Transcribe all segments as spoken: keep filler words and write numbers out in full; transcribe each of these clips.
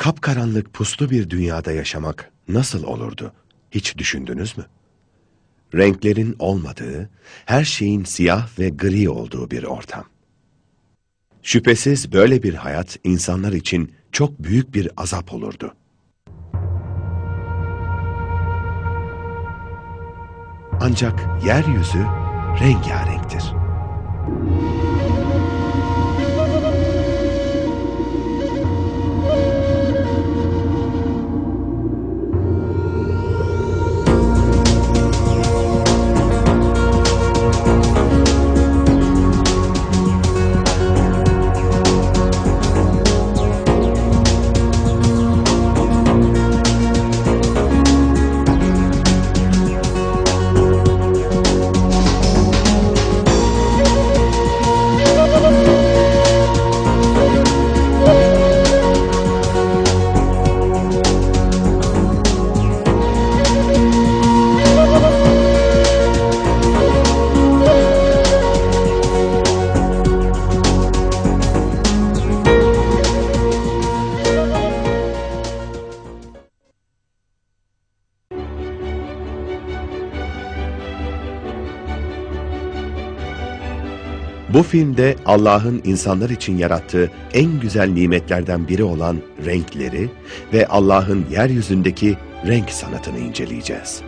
Kapkaranlık puslu bir dünyada yaşamak nasıl olurdu? Hiç düşündünüz mü? Renklerin olmadığı, her şeyin siyah ve gri olduğu bir ortam. Şüphesiz böyle bir hayat insanlar için çok büyük bir azap olurdu. Ancak yeryüzü rengarenktir. Bu filmde Allah'ın insanlar için yarattığı en güzel nimetlerden biri olan renkleri ve Allah'ın yeryüzündeki renk sanatını inceleyeceğiz.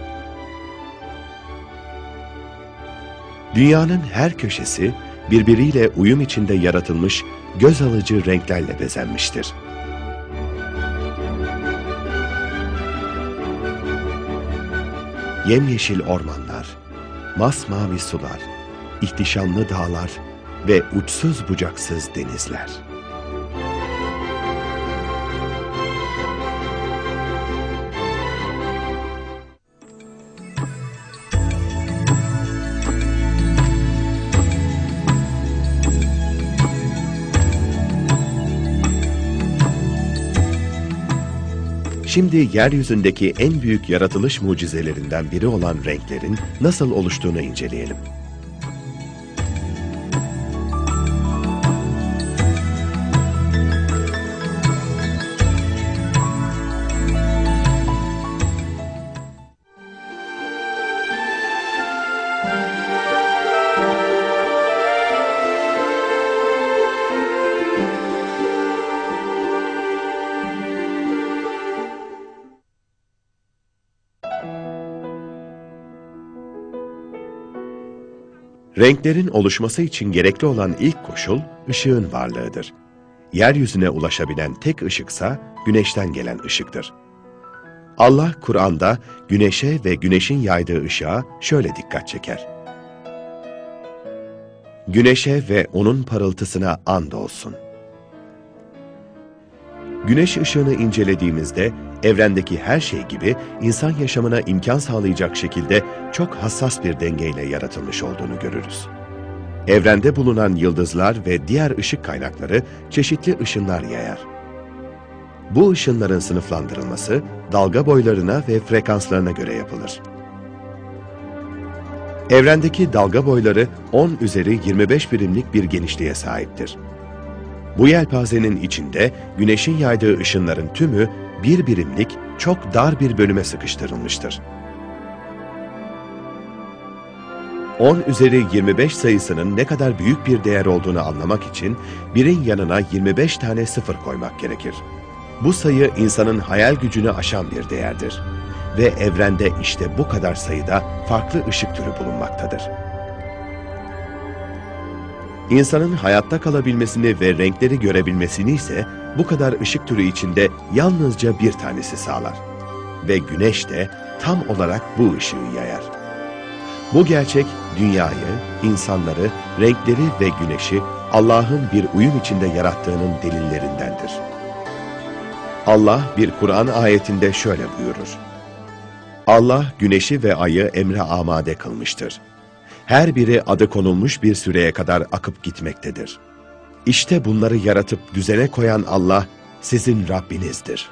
Dünyanın her köşesi birbiriyle uyum içinde yaratılmış göz alıcı renklerle bezenmiştir. Yemyeşil ormanlar, masmavi sular, ihtişamlı dağlar ve uçsuz bucaksız denizler. Şimdi yeryüzündeki en büyük yaratılış mucizelerinden biri olan renklerin nasıl oluştuğunu inceleyelim. Renklerin oluşması için gerekli olan ilk koşul ışığın varlığıdır. Yeryüzüne ulaşabilen tek ışıksa güneşten gelen ışıktır. Allah Kur'an'da güneşe ve güneşin yaydığı ışığa şöyle dikkat çeker. Güneşe ve onun parıltısına andolsun. Güneş ışığını incelediğimizde evrendeki her şey gibi insan yaşamına imkan sağlayacak şekilde çok hassas bir dengeyle yaratılmış olduğunu görürüz. Evrende bulunan yıldızlar ve diğer ışık kaynakları çeşitli ışınlar yayar. Bu ışınların sınıflandırılması dalga boylarına ve frekanslarına göre yapılır. Evrendeki dalga boyları on üzeri yirmi beş birimlik bir genişliğe sahiptir. Bu yelpazenin içinde güneşin yaydığı ışınların tümü bir birimlik çok dar bir bölüme sıkıştırılmıştır. on üzeri yirmi beş sayısının ne kadar büyük bir değer olduğunu anlamak için birin yanına yirmi beş tane sıfır koymak gerekir. Bu sayı insanın hayal gücünü aşan bir değerdir. Ve evrende işte bu kadar sayıda farklı ışık türü bulunmaktadır. İnsanın hayatta kalabilmesini ve renkleri görebilmesini ise bu kadar ışık türü içinde yalnızca bir tanesi sağlar. Ve güneş de tam olarak bu ışığı yayar. Bu gerçek dünyayı, insanları, renkleri ve güneşi Allah'ın bir uyum içinde yarattığının delillerindendir. Allah bir Kur'an ayetinde şöyle buyurur. Allah güneşi ve ayı emre amade kılmıştır. Her biri adı konulmuş bir süreye kadar akıp gitmektedir. İşte bunları yaratıp düzene koyan Allah sizin Rabbinizdir.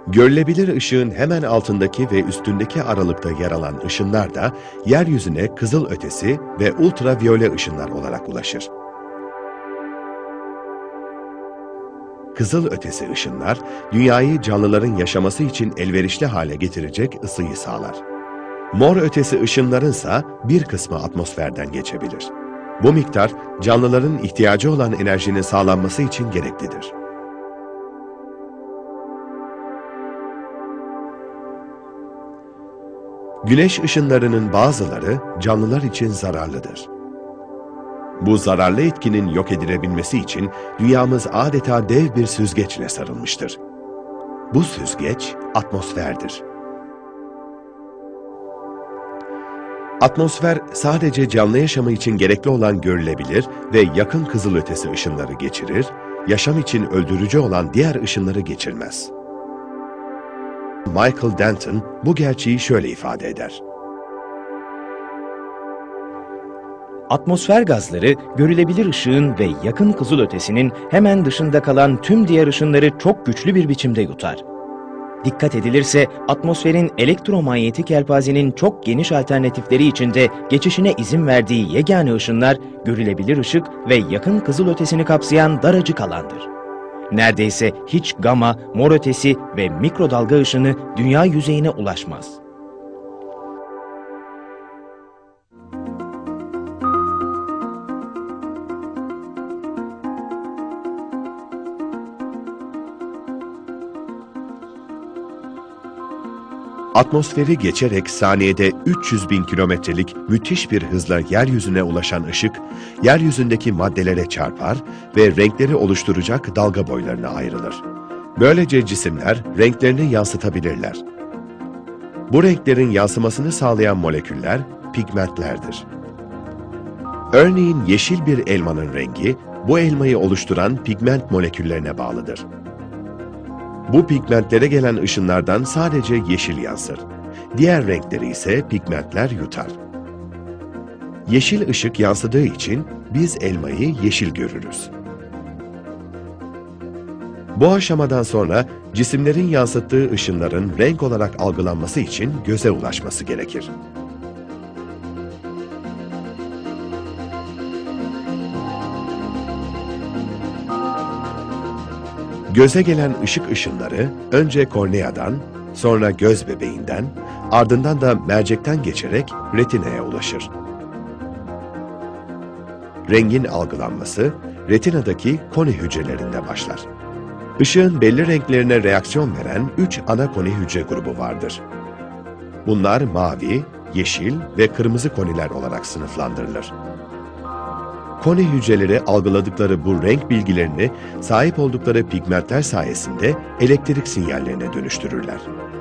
Görülebilir ışığın hemen altındaki ve üstündeki aralıkta yer alan ışınlar da yeryüzüne kızılötesi ve ultraviyole ışınlar olarak ulaşır. Kızılötesi ışınlar, dünyayı canlıların yaşaması için elverişli hale getirecek ısıyı sağlar. Mor ötesi ışınlarınsa bir kısmı atmosferden geçebilir. Bu miktar, canlıların ihtiyacı olan enerjinin sağlanması için gereklidir. Güneş ışınlarının bazıları canlılar için zararlıdır. Bu zararlı etkinin yok edilebilmesi için dünyamız adeta dev bir süzgeçle sarılmıştır. Bu süzgeç atmosferdir. Atmosfer sadece canlı yaşamı için gerekli olan görülebilir ve yakın kızılötesi ışınları geçirir, yaşam için öldürücü olan diğer ışınları geçirmez. Michael Denton bu gerçeği şöyle ifade eder. Atmosfer gazları, görülebilir ışığın ve yakın kızılötesinin hemen dışında kalan tüm diğer ışınları çok güçlü bir biçimde yutar. Dikkat edilirse atmosferin elektromanyetik yelpazenin çok geniş alternatifleri içinde geçişine izin verdiği yegane ışınlar, görülebilir ışık ve yakın kızılötesini kapsayan daracık alandır. Neredeyse hiç gama, mor ötesi ve mikrodalga ışını dünya yüzeyine ulaşmaz. Atmosferi geçerek saniyede üç yüz bin kilometrelik müthiş bir hızla yeryüzüne ulaşan ışık, yeryüzündeki maddelere çarpar ve renkleri oluşturacak dalga boylarına ayrılır. Böylece cisimler renklerini yansıtabilirler. Bu renklerin yansımasını sağlayan moleküller pigmentlerdir. Örneğin yeşil bir elmanın rengi, bu elmayı oluşturan pigment moleküllerine bağlıdır. Bu pigmentlere gelen ışınlardan sadece yeşil yansır. Diğer renkleri ise pigmentler yutar. Yeşil ışık yansıdığı için biz elmayı yeşil görürüz. Bu aşamadan sonra cisimlerin yansıttığı ışınların renk olarak algılanması için göze ulaşması gerekir. Göze gelen ışık ışınları önce korneadan, sonra göz bebeğinden, ardından da mercekten geçerek retinaya ulaşır. Rengin algılanması retinadaki koni hücrelerinde başlar. Işığın belli renklerine reaksiyon veren üç ana koni hücre grubu vardır. Bunlar mavi, yeşil ve kırmızı koniler olarak sınıflandırılır. Koni hücreleri algıladıkları bu renk bilgilerini sahip oldukları pigmentler sayesinde elektrik sinyallerine dönüştürürler.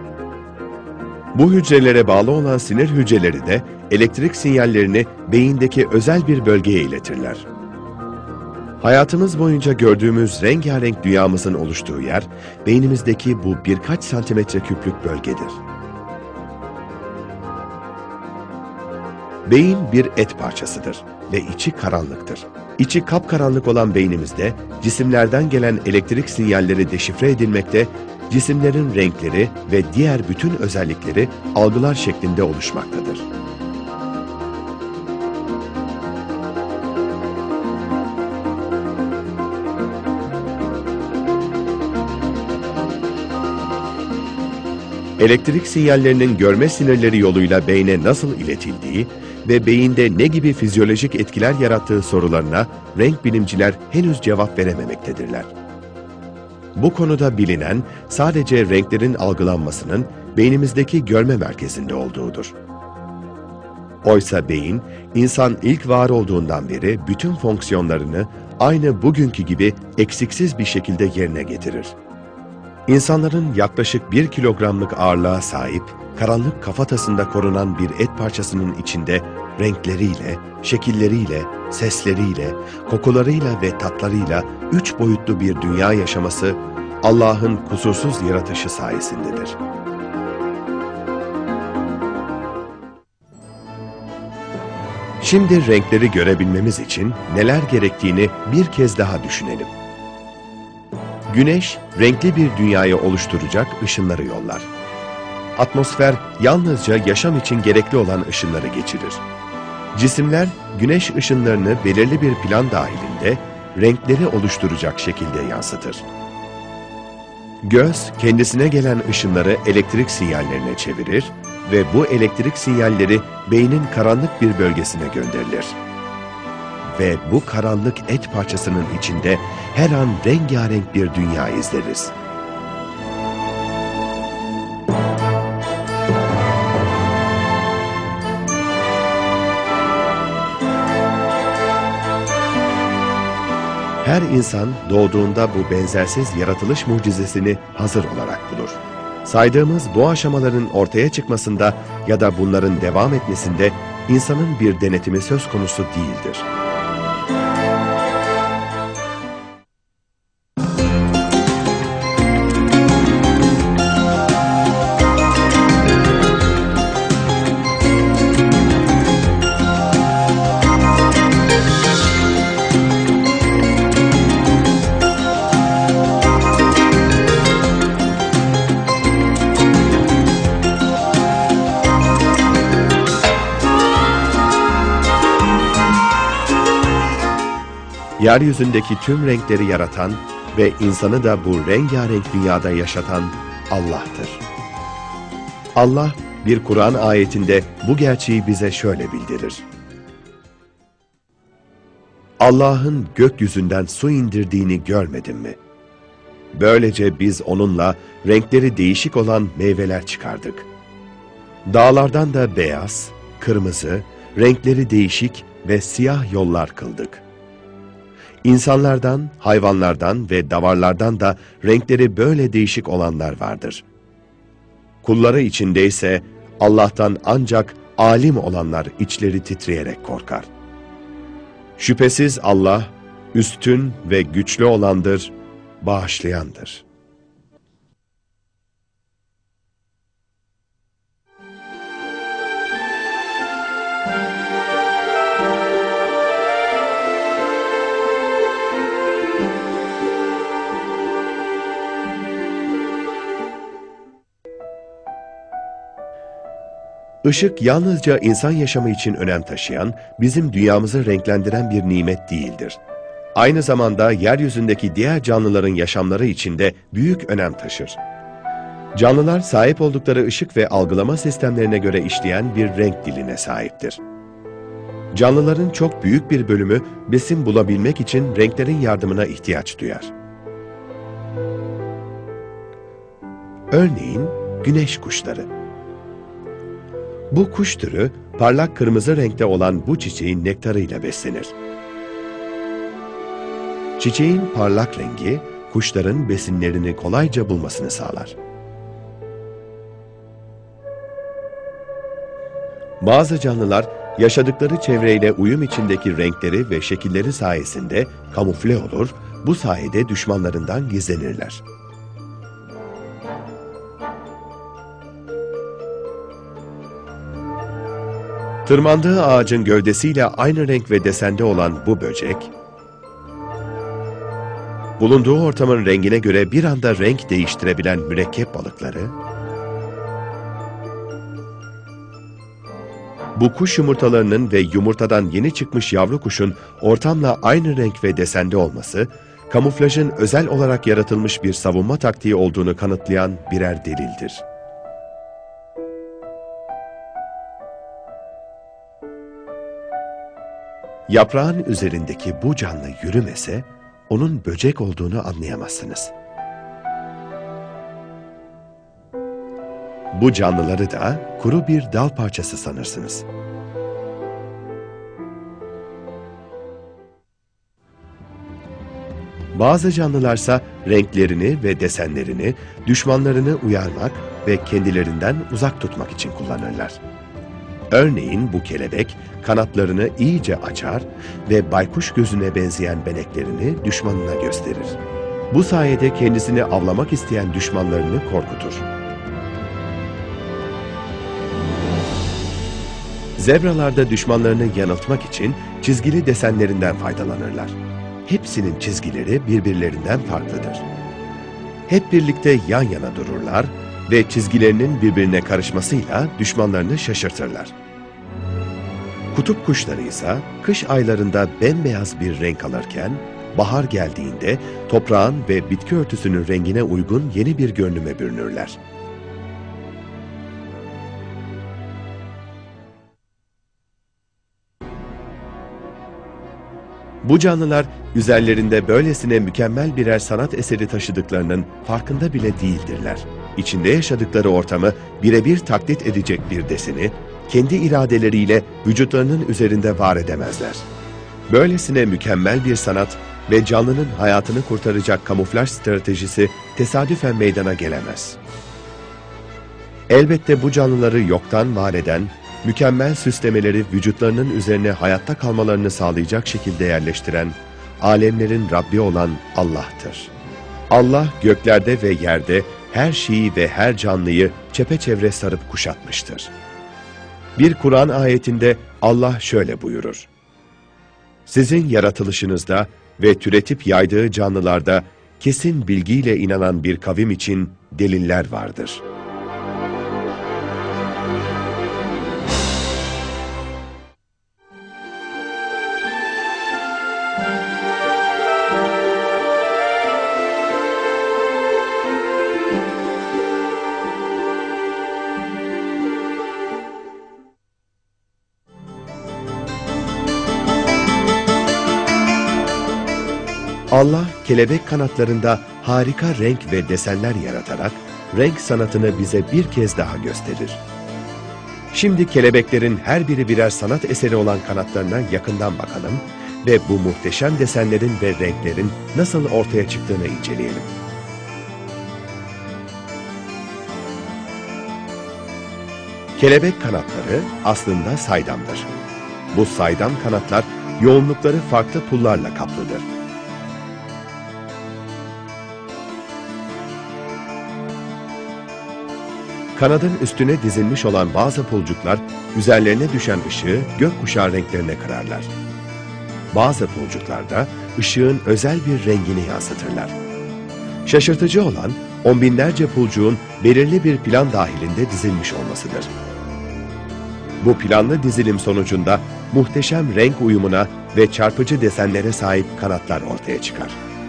Bu hücrelere bağlı olan sinir hücreleri de elektrik sinyallerini beyindeki özel bir bölgeye iletirler. Hayatımız boyunca gördüğümüz rengarenk dünyamızın oluştuğu yer, beynimizdeki bu birkaç santimetre küplük bölgedir. Beyin bir et parçasıdır ve içi karanlıktır. İçi kapkaranlık olan beynimizde cisimlerden gelen elektrik sinyalleri deşifre edilmekte, cisimlerin renkleri ve diğer bütün özellikleri algılar şeklinde oluşmaktadır. Elektrik sinyallerinin görme sinirleri yoluyla beyne nasıl iletildiği ve beyinde ne gibi fizyolojik etkiler yarattığı sorularına renk bilimciler henüz cevap verememektedirler. Bu konuda bilinen sadece renklerin algılanmasının beynimizdeki görme merkezinde olduğudur. Oysa beyin, insan ilk var olduğundan beri bütün fonksiyonlarını aynı bugünkü gibi eksiksiz bir şekilde yerine getirir. İnsanların yaklaşık bir kilogramlık ağırlığa sahip, karanlık kafatasında korunan bir et parçasının içinde renkleriyle, şekilleriyle, sesleriyle, kokularıyla ve tatlarıyla üç boyutlu bir dünya yaşaması Allah'ın kusursuz yaratışı sayesindedir. Şimdi renkleri görebilmemiz için neler gerektiğini bir kez daha düşünelim. Güneş, renkli bir dünyayı oluşturacak ışınları yollar. Atmosfer, yalnızca yaşam için gerekli olan ışınları geçirir. Cisimler, güneş ışınlarını belirli bir plan dahilinde renkleri oluşturacak şekilde yansıtır. Göz, kendisine gelen ışınları elektrik sinyallerine çevirir ve bu elektrik sinyalleri beynin karanlık bir bölgesine gönderilir. Ve bu karanlık et parçasının içinde her an rengarenk bir dünya izleriz. Her insan doğduğunda bu benzersiz yaratılış mucizesini hazır olarak bulur. Saydığımız bu aşamaların ortaya çıkmasında ya da bunların devam etmesinde insanın bir denetimi söz konusu değildir. Yeryüzündeki tüm renkleri yaratan ve insanı da bu rengarenk dünyada yaşatan Allah'tır. Allah bir Kur'an ayetinde bu gerçeği bize şöyle bildirir. Allah'ın gökyüzünden su indirdiğini görmedin mi? Böylece biz onunla renkleri değişik olan meyveler çıkardık. Dağlardan da beyaz, kırmızı, renkleri değişik ve siyah yollar kıldık. İnsanlardan, hayvanlardan ve davarlardan da renkleri böyle değişik olanlar vardır. Kulları içinde ise Allah'tan ancak alim olanlar içleri titreyerek korkar. Şüphesiz Allah, üstün ve güçlü olandır, bağışlayandır. Işık yalnızca insan yaşamı için önem taşıyan, bizim dünyamızı renklendiren bir nimet değildir. Aynı zamanda yeryüzündeki diğer canlıların yaşamları için de büyük önem taşır. Canlılar sahip oldukları ışık ve algılama sistemlerine göre işleyen bir renk diline sahiptir. Canlıların çok büyük bir bölümü besin bulabilmek için renklerin yardımına ihtiyaç duyar. Örneğin güneş kuşları. Bu kuş türü parlak kırmızı renkte olan bu çiçeğin nektarıyla beslenir. Çiçeğin parlak rengi kuşların besinlerini kolayca bulmasını sağlar. Bazı canlılar yaşadıkları çevreyle uyum içindeki renkleri ve şekilleri sayesinde kamufle olur, bu sayede düşmanlarından gizlenirler. Tırmandığı ağacın gövdesiyle aynı renk ve desende olan bu böcek, bulunduğu ortamın rengine göre bir anda renk değiştirebilen mürekkep balıkları, bu kuş yumurtalarının ve yumurtadan yeni çıkmış yavru kuşun ortamla aynı renk ve desende olması, kamuflajın özel olarak yaratılmış bir savunma taktiği olduğunu kanıtlayan birer delildir. Yaprağın üzerindeki bu canlı yürümese, onun böcek olduğunu anlayamazsınız. Bu canlıları da kuru bir dal parçası sanırsınız. Bazı canlılarsa renklerini ve desenlerini düşmanlarını uyarmak ve kendilerinden uzak tutmak için kullanırlar. Örneğin bu kelebek kanatlarını iyice açar ve baykuş gözüne benzeyen beneklerini düşmanına gösterir. Bu sayede kendisini avlamak isteyen düşmanlarını korkutur. Zebralarda düşmanlarını yanıltmak için çizgili desenlerinden faydalanırlar. Hepsinin çizgileri birbirlerinden farklıdır. hep birlikte yan yana dururlar ve çizgilerinin birbirine karışmasıyla düşmanlarını şaşırtırlar. Kutup kuşları ise kış aylarında bembeyaz bir renk alırken, bahar geldiğinde toprağın ve bitki örtüsünün rengine uygun yeni bir görünüme bürünürler. Bu canlılar üzerlerinde böylesine mükemmel birer sanat eseri taşıdıklarının farkında bile değildirler. İçinde yaşadıkları ortamı birebir taklit edecek bir deseni, kendi iradeleriyle vücutlarının üzerinde var edemezler. Böylesine mükemmel bir sanat ve canlının hayatını kurtaracak kamuflaj stratejisi tesadüfen meydana gelemez. Elbette bu canlıları yoktan var eden, mükemmel süslemeleri vücutlarının üzerine hayatta kalmalarını sağlayacak şekilde yerleştiren, alemlerin Rabbi olan Allah'tır. Allah göklerde ve yerde her şeyi ve her canlıyı çepeçevre sarıp kuşatmıştır. Bir Kur'an ayetinde Allah şöyle buyurur: "Sizin yaratılışınızda ve türetip yaydığı canlılarda kesin bilgiyle inanan bir kavim için deliller vardır." Allah, kelebek kanatlarında harika renk ve desenler yaratarak renk sanatını bize bir kez daha gösterir. Şimdi kelebeklerin her biri birer sanat eseri olan kanatlarına yakından bakalım ve bu muhteşem desenlerin ve renklerin nasıl ortaya çıktığını inceleyelim. Kelebek kanatları aslında saydamdır. Bu saydam kanatlar yoğunlukları farklı pullarla kaplıdır. Kanadın üstüne dizilmiş olan bazı pulcuklar üzerlerine düşen ışığı gökkuşağı renklerine kırarlar. Bazı pulcuklar da ışığın özel bir rengini yansıtırlar. Şaşırtıcı olan on binlerce pulcuğun belirli bir plan dahilinde dizilmiş olmasıdır. Bu planlı dizilim sonucunda muhteşem renk uyumuna ve çarpıcı desenlere sahip kanatlar ortaya çıkar.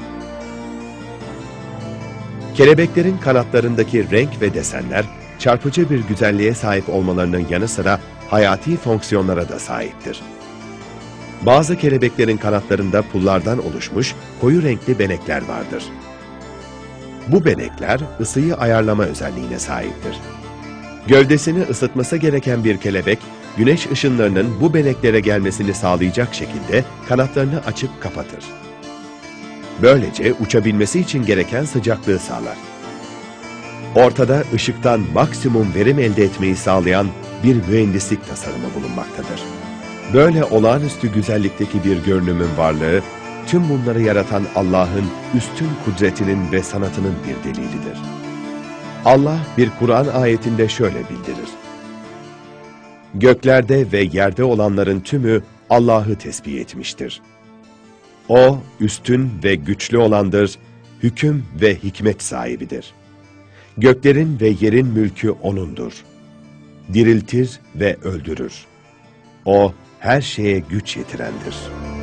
Kelebeklerin kanatlarındaki renk ve desenler, çarpıcı bir güzelliğe sahip olmalarının yanı sıra hayati fonksiyonlara da sahiptir. Bazı kelebeklerin kanatlarında pullardan oluşmuş koyu renkli benekler vardır. Bu benekler ısıyı ayarlama özelliğine sahiptir. Gövdesini ısıtması gereken bir kelebek, güneş ışınlarının bu beneklere gelmesini sağlayacak şekilde kanatlarını açıp kapatır. Böylece uçabilmesi için gereken sıcaklığı sağlar. Ortada ışıktan maksimum verim elde etmeyi sağlayan bir mühendislik tasarımı bulunmaktadır. Böyle olağanüstü güzellikteki bir görünümün varlığı, tüm bunları yaratan Allah'ın üstün kudretinin ve sanatının bir delilidir. Allah bir Kur'an ayetinde şöyle bildirir: "Göklerde ve yerde olanların tümü Allah'ı tesbih etmiştir. O, üstün ve güçlü olandır, hüküm ve hikmet sahibidir. Göklerin ve yerin mülkü O'nundur. Diriltir ve öldürür. O, her şeye güç yetirendir."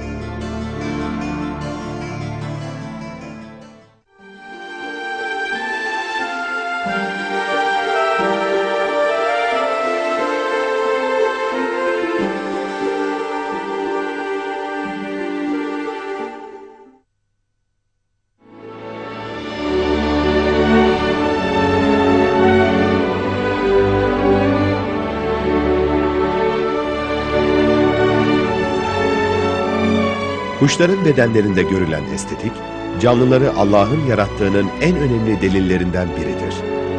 Kuşların bedenlerinde görülen estetik, canlıları Allah'ın yarattığının en önemli delillerinden biridir.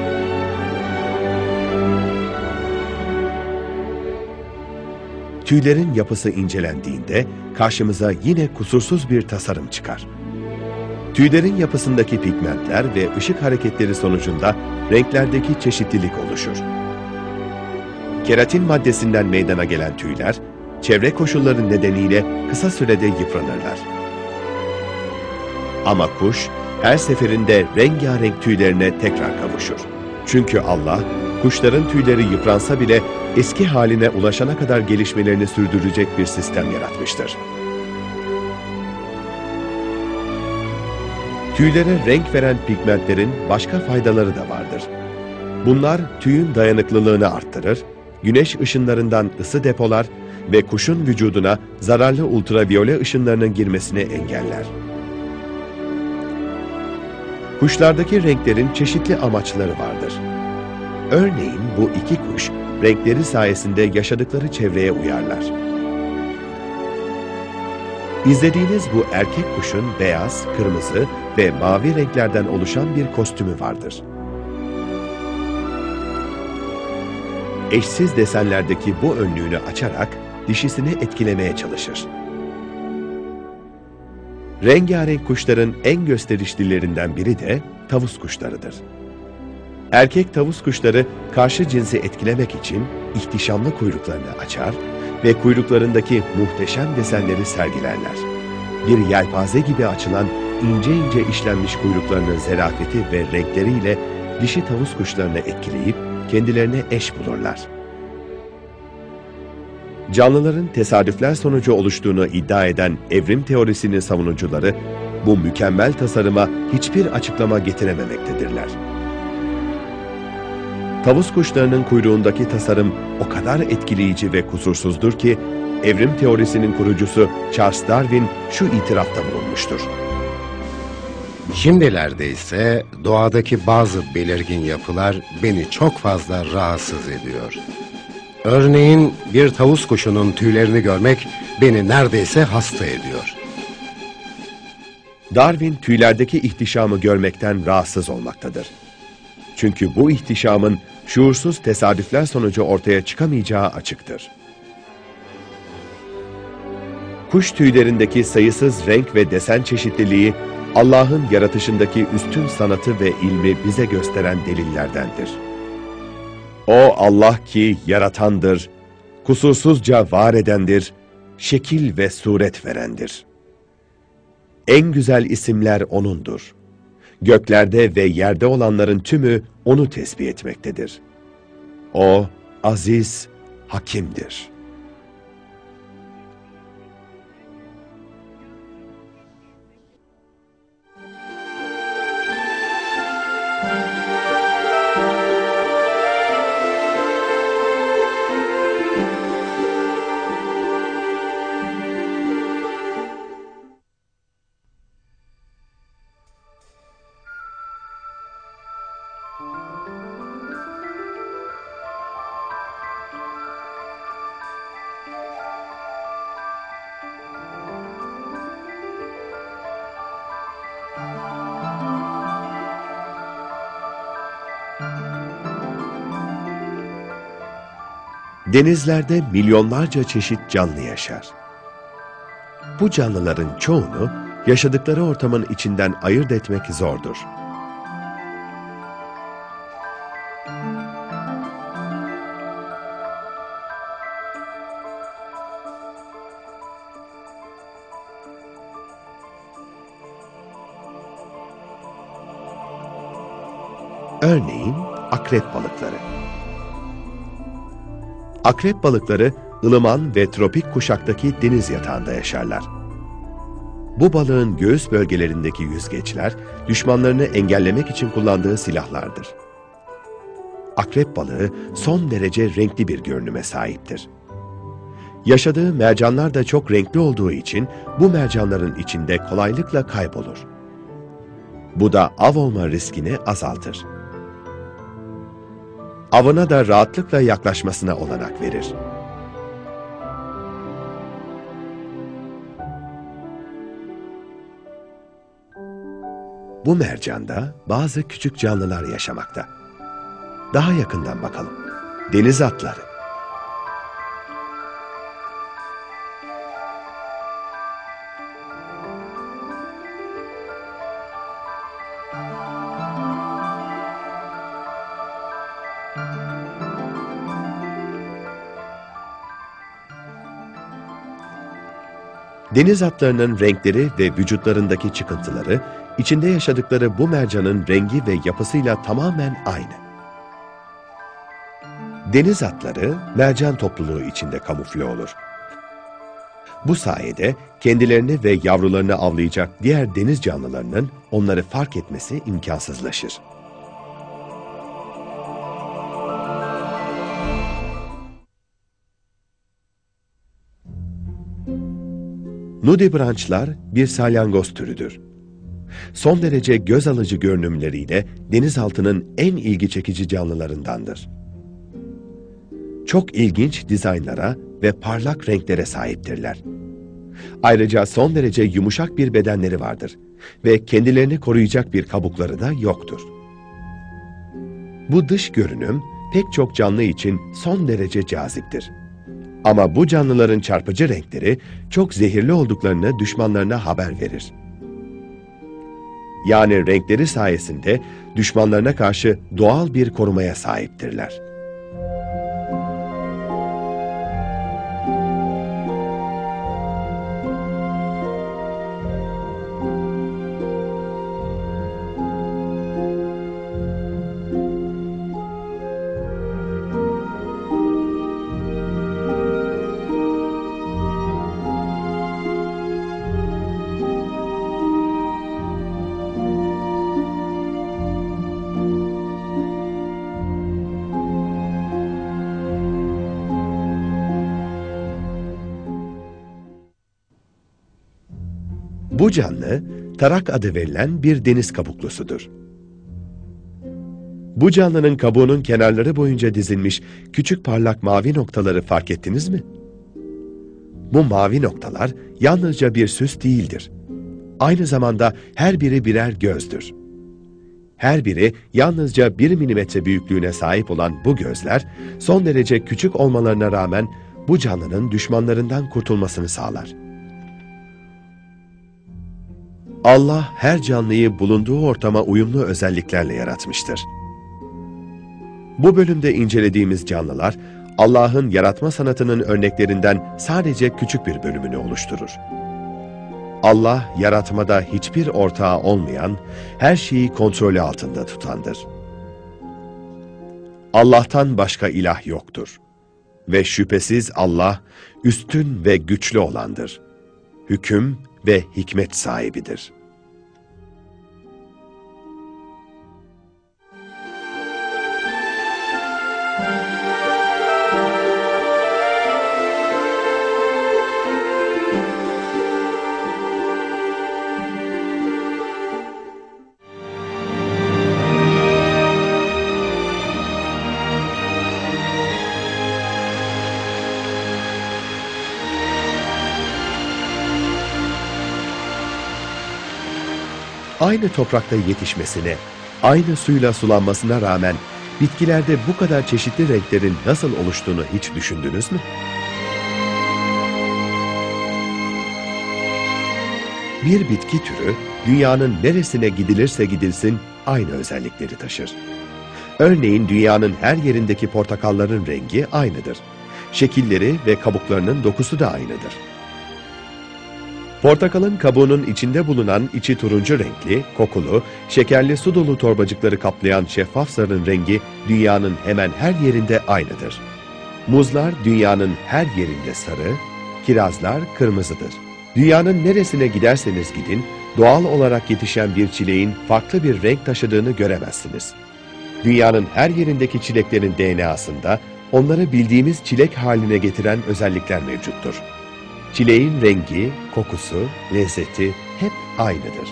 Tüylerin yapısı incelendiğinde karşımıza yine kusursuz bir tasarım çıkar. Tüylerin yapısındaki pigmentler ve ışık hareketleri sonucunda renklerdeki çeşitlilik oluşur. Keratin maddesinden meydana gelen tüyler, çevre koşulları nedeniyle kısa sürede yıpranırlar. Ama kuş, her seferinde rengarenk tüylerine tekrar kavuşur. Çünkü Allah, kuşların tüyleri yıpransa bile eski haline ulaşana kadar gelişmelerini sürdürecek bir sistem yaratmıştır. Tüylere renk veren pigmentlerin başka faydaları da vardır. Bunlar tüyün dayanıklılığını arttırır, güneş ışınlarından ısı depolar ve kuşun vücuduna zararlı ultraviyole ışınlarının girmesini engeller. Kuşlardaki renklerin çeşitli amaçları vardır. Örneğin bu iki kuş, renkleri sayesinde yaşadıkları çevreye uyarlar. İzlediğiniz bu erkek kuşun beyaz, kırmızı ve mavi renklerden oluşan bir kostümü vardır. Eşsiz desenlerdeki bu önlüğünü açarak dişisini etkilemeye çalışır. Rengarenk kuşların en gösterişlilerinden biri de tavus kuşlarıdır. Erkek tavus kuşları karşı cinsi etkilemek için ihtişamlı kuyruklarını açar ve kuyruklarındaki muhteşem desenleri sergilerler. Bir yelpaze gibi açılan ince ince işlenmiş kuyruklarının zerafeti ve renkleriyle dişi tavus kuşlarını etkileyip kendilerine eş bulurlar. Canlıların tesadüfler sonucu oluştuğunu iddia eden evrim teorisinin savunucuları, bu mükemmel tasarıma hiçbir açıklama getirememektedirler. Tavus kuşlarının kuyruğundaki tasarım o kadar etkileyici ve kusursuzdur ki, evrim teorisinin kurucusu Charles Darwin şu itirafta bulunmuştur. Şimdilerde ise doğadaki bazı belirgin yapılar beni çok fazla rahatsız ediyor. Örneğin bir tavus kuşunun tüylerini görmek beni neredeyse hasta ediyor. Darwin tüylerdeki ihtişamı görmekten rahatsız olmaktadır. Çünkü bu ihtişamın şuursuz tesadüfler sonucu ortaya çıkamayacağı açıktır. Kuş tüylerindeki sayısız renk ve desen çeşitliliği, Allah'ın yaratışındaki üstün sanatı ve ilmi bize gösteren delillerdendir. O Allah ki yaratandır, kusursuzca var edendir, şekil ve suret verendir. En güzel isimler O'nundur. Göklerde ve yerde olanların tümü O'nu tesbih etmektedir. O, aziz, hakimdir. Denizlerde milyonlarca çeşit canlı yaşar. Bu canlıların çoğunu yaşadıkları ortamın içinden ayırt etmek zordur. Örneğin akrep balıkları. Akrep balıkları ılıman ve tropik kuşaktaki deniz yatağında yaşarlar. Bu balığın göğüs bölgelerindeki yüzgeçler, düşmanlarını engellemek için kullandığı silahlardır. Akrep balığı son derece renkli bir görünüme sahiptir. Yaşadığı mercanlar da çok renkli olduğu için bu mercanların içinde kolaylıkla kaybolur. Bu da av olma riskini azaltır. Avına da rahatlıkla yaklaşmasına olanak verir. Bu mercanda bazı küçük canlılar yaşamakta. Daha yakından bakalım. Deniz atları. Deniz atlarının renkleri ve vücutlarındaki çıkıntıları içinde yaşadıkları bu mercanın rengi ve yapısıyla tamamen aynı. Deniz atları mercan topluluğu içinde kamufle olur. Bu sayede kendilerini ve yavrularını avlayacak diğer deniz canlılarının onları fark etmesi imkansızlaşır. Nudibranchlar bir salyangoz türüdür. Son derece göz alıcı görünümleriyle denizaltının en ilgi çekici canlılarındandır. Çok ilginç dizaynlara ve parlak renklere sahiptirler. Ayrıca son derece yumuşak bir bedenleri vardır ve kendilerini koruyacak bir kabukları da yoktur. Bu dış görünüm pek çok canlı için son derece caziptir. Ama bu canlıların çarpıcı renkleri çok zehirli olduklarını düşmanlarına haber verir. Yani renkleri sayesinde düşmanlarına karşı doğal bir korumaya sahiptirler. Bu canlı, tarak adı verilen bir deniz kabuklusudur. Bu canlının kabuğunun kenarları boyunca dizilmiş küçük parlak mavi noktaları fark ettiniz mi? Bu mavi noktalar yalnızca bir süs değildir. Aynı zamanda her biri birer gözdür. Her biri yalnızca bir milimetre büyüklüğüne sahip olan bu gözler, son derece küçük olmalarına rağmen bu canlının düşmanlarından kurtulmasını sağlar. Allah her canlıyı bulunduğu ortama uyumlu özelliklerle yaratmıştır. Bu bölümde incelediğimiz canlılar, Allah'ın yaratma sanatının örneklerinden sadece küçük bir bölümünü oluşturur. Allah, yaratmada hiçbir ortağı olmayan, her şeyi kontrolü altında tutandır. Allah'tan başka ilah yoktur. Ve şüphesiz Allah, üstün ve güçlü olandır. Hüküm ve hikmet sahibidir. Aynı toprakta yetişmesine, aynı suyla sulanmasına rağmen bitkilerde bu kadar çeşitli renklerin nasıl oluştuğunu hiç düşündünüz mü? Bir bitki türü, dünyanın neresine gidilirse gidilsin aynı özellikleri taşır. Örneğin dünyanın her yerindeki portakalların rengi aynıdır. Şekilleri ve kabuklarının dokusu da aynıdır. Portakalın kabuğunun içinde bulunan içi turuncu renkli, kokulu, şekerli su dolu torbacıkları kaplayan şeffaf zarın rengi dünyanın hemen her yerinde aynıdır. Muzlar dünyanın her yerinde sarı, kirazlar kırmızıdır. Dünyanın neresine giderseniz gidin, doğal olarak yetişen bir çileğin farklı bir renk taşıdığını göremezsiniz. Dünyanın her yerindeki çileklerin D N A'sında onları bildiğimiz çilek haline getiren özellikler mevcuttur. Çileğin rengi, kokusu, lezzeti hep aynıdır.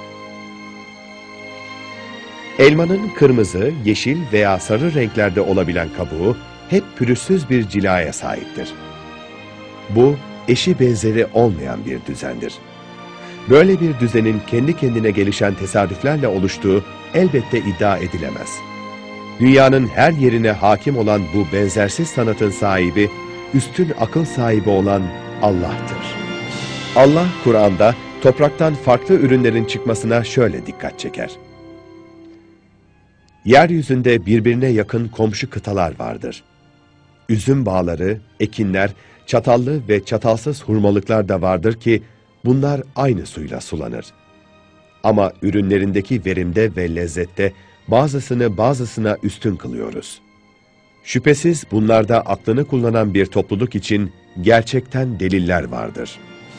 Elmanın kırmızı, yeşil veya sarı renklerde olabilen kabuğu hep pürüzsüz bir cilaya sahiptir. Bu, eşi benzeri olmayan bir düzendir. Böyle bir düzenin kendi kendine gelişen tesadüflerle oluştuğu elbette iddia edilemez. Dünyanın her yerine hakim olan bu benzersiz sanatın sahibi, üstün akıl sahibi olan Allah'tır. Allah, Kur'an'da topraktan farklı ürünlerin çıkmasına şöyle dikkat çeker. Yeryüzünde birbirine yakın komşu kıtalar vardır. Üzüm bağları, ekinler, çatallı ve çatalsız hurmalıklar da vardır ki bunlar aynı suyla sulanır. Ama ürünlerindeki verimde ve lezzette bazısını bazısına üstün kılıyoruz. Şüphesiz bunlarda aklını kullanan bir topluluk için gerçekten deliller vardır.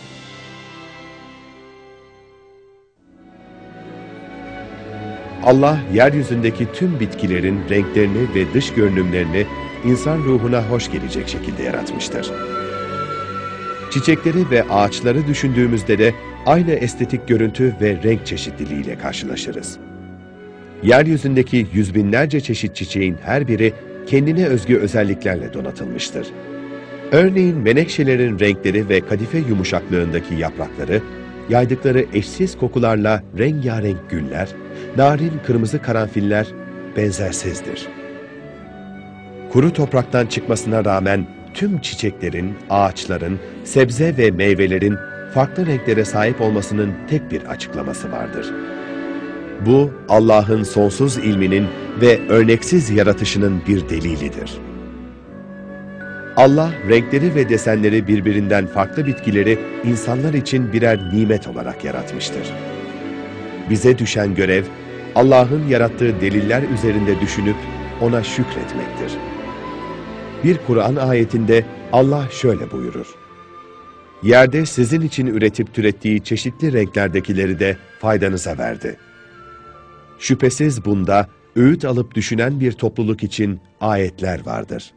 Allah, yeryüzündeki tüm bitkilerin renklerini ve dış görünümlerini insan ruhuna hoş gelecek şekilde yaratmıştır. Çiçekleri ve ağaçları düşündüğümüzde de aynı estetik görüntü ve renk çeşitliliğiyle karşılaşırız. Yeryüzündeki yüz binlerce çeşit çiçeğin her biri kendine özgü özelliklerle donatılmıştır. Örneğin menekşelerin renkleri ve kadife yumuşaklığındaki yaprakları, yaydıkları eşsiz kokularla rengarenk güller, narin kırmızı karanfiller benzersizdir. Kuru topraktan çıkmasına rağmen tüm çiçeklerin, ağaçların, sebze ve meyvelerin farklı renklere sahip olmasının tek bir açıklaması vardır. Bu, Allah'ın sonsuz ilminin ve örneksiz yaratışının bir delilidir. Allah, renkleri ve desenleri birbirinden farklı bitkileri insanlar için birer nimet olarak yaratmıştır. Bize düşen görev, Allah'ın yarattığı deliller üzerinde düşünüp ona şükretmektir. Bir Kur'an ayetinde Allah şöyle buyurur: "Yerde sizin için üretip türettiği çeşitli renklerdekileri de faydanıza verdi." Şüphesiz bunda öğüt alıp düşünen bir topluluk için ayetler vardır.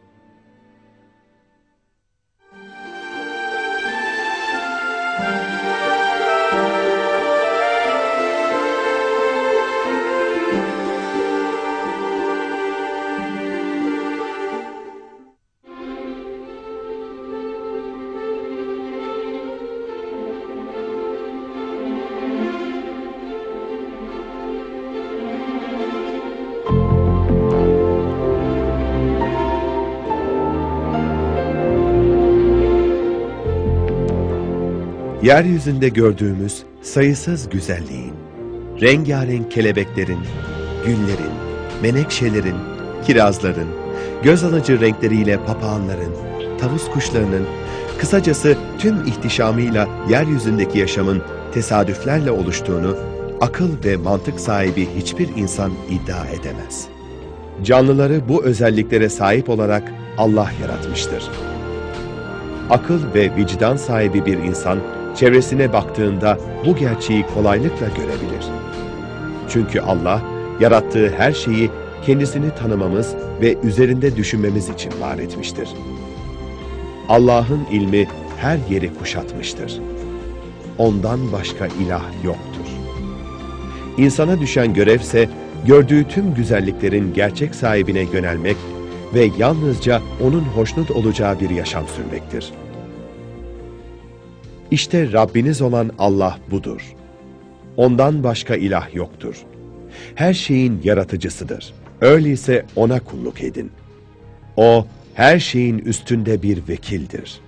Yeryüzünde gördüğümüz sayısız güzelliğin, rengarenk kelebeklerin, güllerin, menekşelerin, kirazların, göz alıcı renkleriyle papağanların, tavus kuşlarının, kısacası tüm ihtişamıyla yeryüzündeki yaşamın tesadüflerle oluştuğunu akıl ve mantık sahibi hiçbir insan iddia edemez. Canlıları bu özelliklere sahip olarak Allah yaratmıştır. Akıl ve vicdan sahibi bir insan, çevresine baktığında bu gerçeği kolaylıkla görebilir. Çünkü Allah, yarattığı her şeyi kendisini tanımamız ve üzerinde düşünmemiz için var etmiştir. Allah'ın ilmi her yeri kuşatmıştır. Ondan başka ilah yoktur. İnsana düşen görevse, gördüğü tüm güzelliklerin gerçek sahibine yönelmek ve yalnızca onun hoşnut olacağı bir yaşam sürmektir. İşte Rabbiniz olan Allah budur. Ondan başka ilah yoktur. Her şeyin yaratıcısıdır. Öyleyse ona kulluk edin. O, her şeyin üstünde bir vekildir.